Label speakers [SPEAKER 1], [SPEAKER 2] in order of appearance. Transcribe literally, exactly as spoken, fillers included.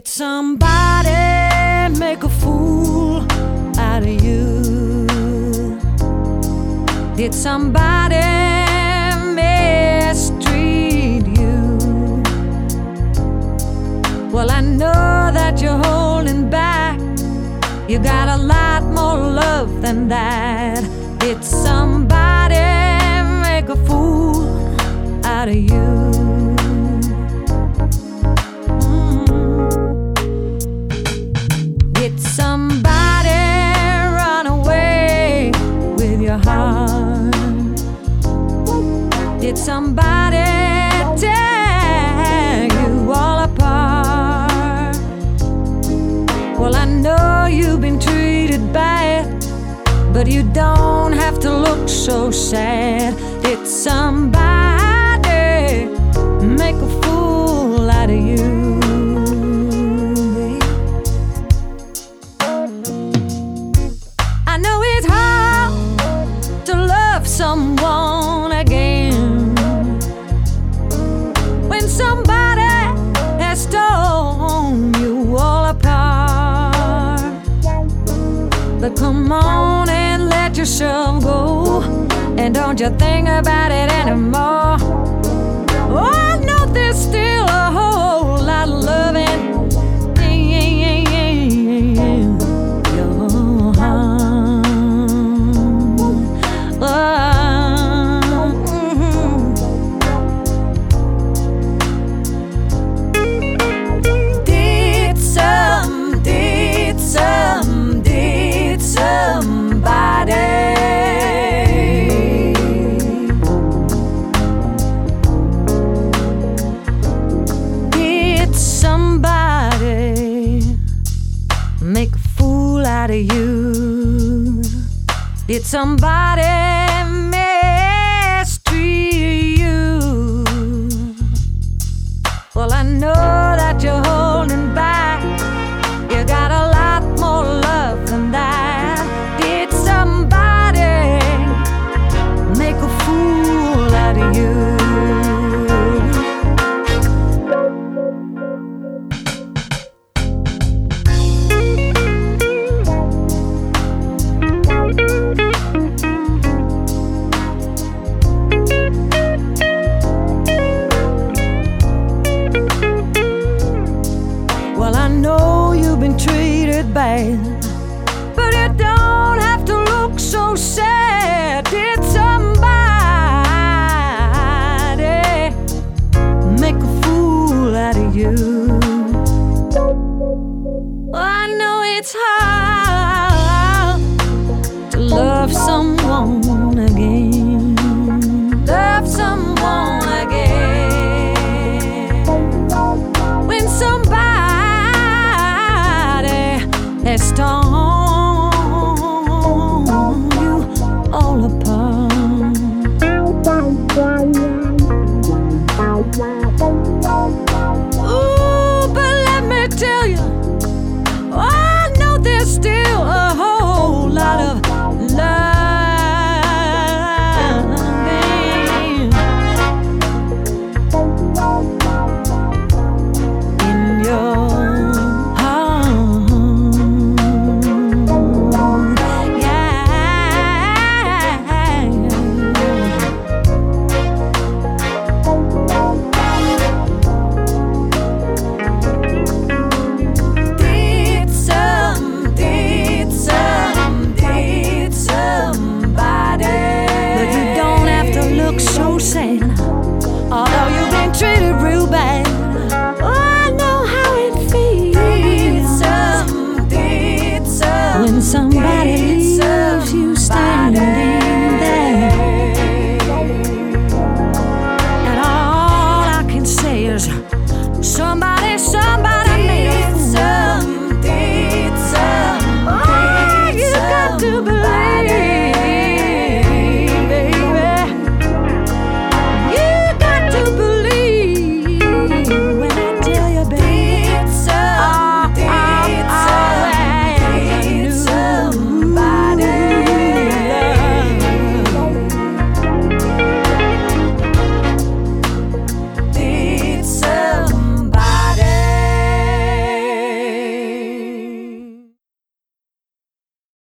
[SPEAKER 1] Did somebody make a fool out of you? Did somebody mistreat you? Well, I know that you're holding back. You got a lot more love than that. Did somebody make a fool out of you? Did somebody run away with your heart? Did somebody tear you all apart? Well, I know you've been treated bad, but you don't have to look so sad. Did somebody make a fool out of you? I know it's hard to love someone again when somebody has torn you all apart. But come on and let yourself go, and don't you think about it anymore. Oh, I know there's still a whole lot of loving in your heart. Oh, mm-hmm. Did some, did some, did somebody make a fool out of you? Did somebody mistreat you? Well, I know that you're holding back. You got a lot more love than that. Did somebody make a fool out of you? Well, I know you've been treated bad,